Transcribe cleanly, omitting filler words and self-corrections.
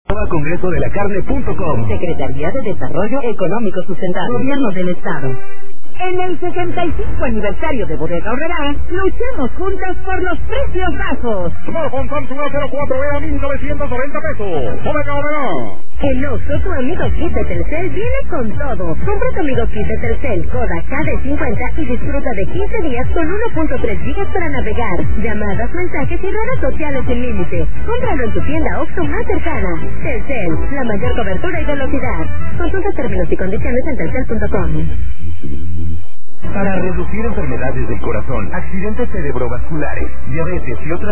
Congresodelacarne.com. Secretaría de Desarrollo Económico Sustentable. Gobierno del Estado. En el 65 aniversario de Bodega Aurrerá, luchemos juntos por los precios bajos. Smartphone Samsung A04 a 1,990 pesos. Bodega Aurrerá. En Oxxo, tu amigo Kit de Telcel viene con todo. Compra tu amigo Kit de Telcel, Kodak KD50 y disfruta de 15 días con 1.3 gigas para navegar, llamadas, mensajes y redes sociales sin límite. Cómpralo en tu tienda Oxxo más cercana. Telcel, la mayor cobertura y velocidad. Consulta términos y condiciones en telcel.com. Para reducir enfermedades del corazón, accidentes cerebrovasculares, diabetes y otras